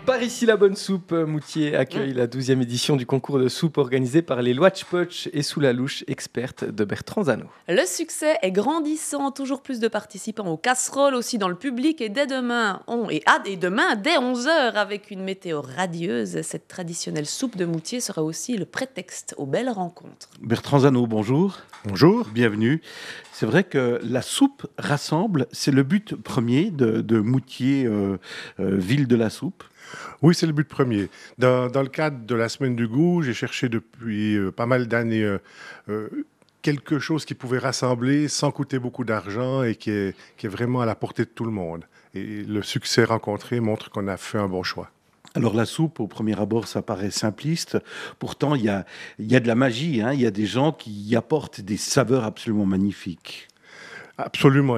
Par ici, la bonne soupe, Moutier accueille la 12e édition du concours de soupe organisé par les Loatchpoch et Sous la louche, experte de Bertrand Zano. Le succès est grandissant, toujours plus de participants aux casseroles aussi dans le public et dès demain, demain dès 11h avec une météo radieuse, cette traditionnelle soupe de Moutier sera aussi le prétexte aux belles rencontres. Bertrand Zano, bonjour. Bonjour. Bienvenue. C'est vrai que la soupe rassemble, c'est le but premier de Moutier, ville de la soupe. Oui, c'est le but premier. Dans le cadre de la Semaine du goût, j'ai cherché depuis pas mal d'années quelque chose qui pouvait rassembler sans coûter beaucoup d'argent et qui est vraiment à la portée de tout le monde. Et le succès rencontré montre qu'on a fait un bon choix. Alors la soupe, au premier abord, ça paraît simpliste. Pourtant, il y a de la magie. Il y a des gens qui y apportent des saveurs absolument magnifiques. Absolument.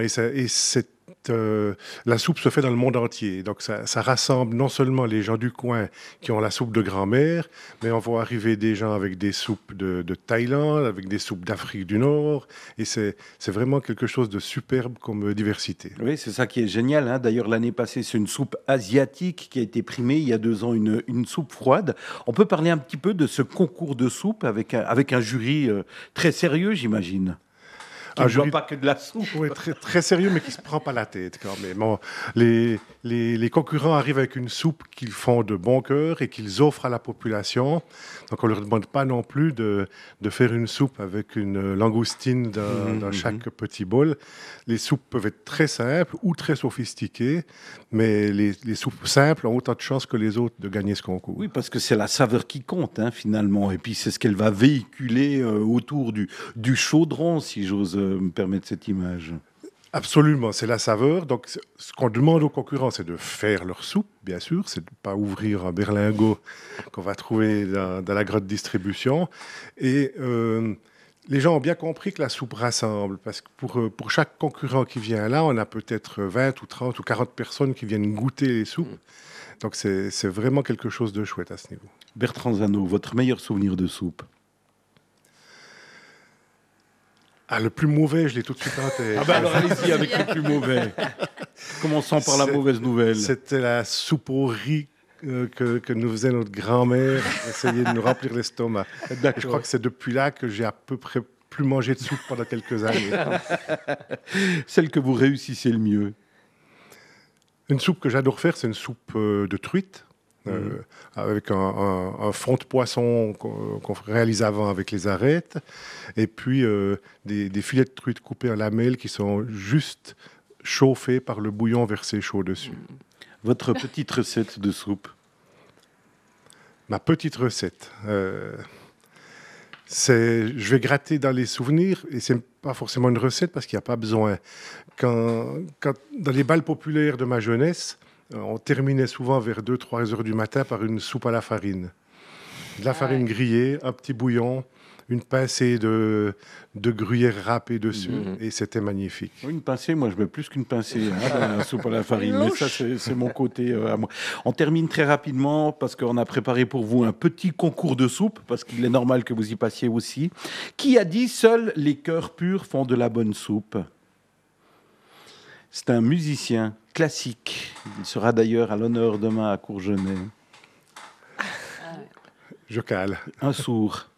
La soupe se fait dans le monde entier. Donc, ça rassemble non seulement les gens du coin qui ont la soupe de grand-mère, mais on voit arriver des gens avec des soupes de Thaïlande, avec des soupes d'Afrique du Nord. Et c'est vraiment quelque chose de superbe comme diversité. Oui, c'est ça qui est génial. D'ailleurs, l'année passée, c'est une soupe asiatique qui a été primée. Il y a 2 ans, une soupe froide. On peut parler un petit peu de ce concours de soupe avec un jury très sérieux, j'imagine. Qui ne voit pas que de la soupe. Oui, très, très sérieux, mais qui ne se prend pas la tête quand même. Bon, les concurrents arrivent avec une soupe qu'ils font de bon cœur et qu'ils offrent à la population. Donc, on ne leur demande pas non plus de faire une soupe avec une langoustine dans chaque petit bol. Les soupes peuvent être très simples ou très sophistiquées, mais les soupes simples ont autant de chances que les autres de gagner ce concours. Oui, parce que c'est la saveur qui compte, finalement. Et puis, c'est ce qu'elle va véhiculer autour du chaudron, si j'ose me permettre cette image. Absolument, c'est la saveur. Donc, ce qu'on demande aux concurrents, c'est de faire leur soupe, bien sûr. C'est de ne pas ouvrir un berlingot qu'on va trouver dans la grotte distribution. Et les gens ont bien compris que la soupe rassemble. Parce que pour chaque concurrent qui vient là, on a peut-être 20 ou 30 ou 40 personnes qui viennent goûter les soupes. Donc, c'est vraiment quelque chose de chouette à ce niveau. Bertrand Zano, votre meilleur souvenir de soupe? Le plus mauvais, je l'ai tout de suite en tête. Alors allez-y avec le plus mauvais. Commençons par la mauvaise nouvelle. C'était la soupe au riz que nous faisait notre grand-mère, essayer de nous remplir l'estomac. Je crois que c'est depuis là que j'ai à peu près plus mangé de soupe pendant quelques années. Celle que vous réussissez le mieux? Une soupe que j'adore faire, c'est une soupe de truite. Avec un fond de poisson qu'on réalise avant avec les arêtes, et puis des filets de truite coupés en lamelles qui sont juste chauffés par le bouillon versé chaud dessus. Votre petite recette de soupe? Ma petite recette, je vais gratter dans les souvenirs, et c'est pas forcément une recette parce qu'il n'y a pas besoin. Quand dans les bals populaires de ma jeunesse, on terminait souvent vers 2-3 heures du matin par une soupe à la farine. De la farine grillée, un petit bouillon, une pincée de gruyère râpée dessus, et c'était magnifique. Une pincée, moi je mets plus qu'une pincée dans la soupe à la farine, mais ça c'est mon côté à moi. On termine très rapidement parce qu'on a préparé pour vous un petit concours de soupe, parce qu'il est normal que vous y passiez aussi. Qui a dit « Seuls les cœurs purs font de la bonne soupe » ? C'est un musicien classique. Il sera d'ailleurs à l'honneur demain à Courgenay. Je cale. Un sourd.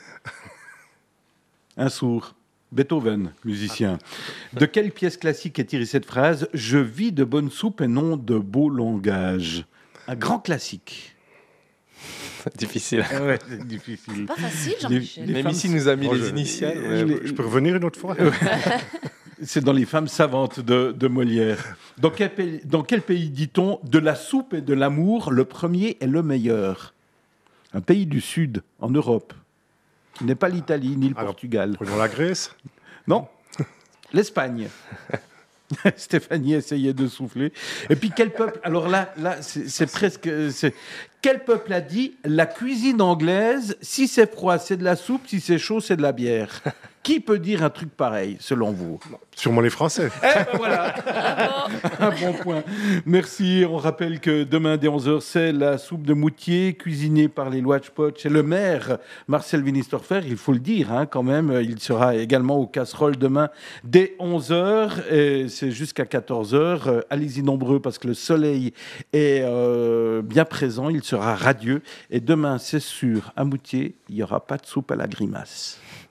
Beethoven, musicien. De quelle pièce classique est tirée cette phrase ? « Je vis de bonne soupe et non de beau langage ». Un grand classique. Difficile. Ouais, c'est difficile. Pas facile, Jean-Michel. Même ici, nous a mis les initiales. Je peux revenir une autre fois? C'est dans Les Femmes savantes de Molière. Dans quel pays dit-on « De la soupe et de l'amour, le premier est le meilleur » ? Un pays du Sud, en Europe, qui n'est pas l'Italie ni le Portugal. Prenons la Grèce? Non, l'Espagne. Stéphanie essayait de souffler. Et puis quel peuple... Alors là c'est presque... Quel peuple a dit « La cuisine anglaise, si c'est froid, c'est de la soupe, si c'est chaud, c'est de la bière » ? Qui peut dire un truc pareil, selon vous? Sûrement les Français. Voilà. Un bon point. Merci. On rappelle que demain, dès 11h, c'est la soupe de Moutier, cuisinée par les Loatchpoch et le maire, Marcel Winistorfer. Il faut le dire, quand même. Il sera également aux casseroles demain, dès 11h. Et c'est jusqu'à 14h. Allez-y nombreux, parce que le soleil est bien présent. Il sera radieux. Et demain, c'est sûr, à Moutier, il n'y aura pas de soupe à la grimace.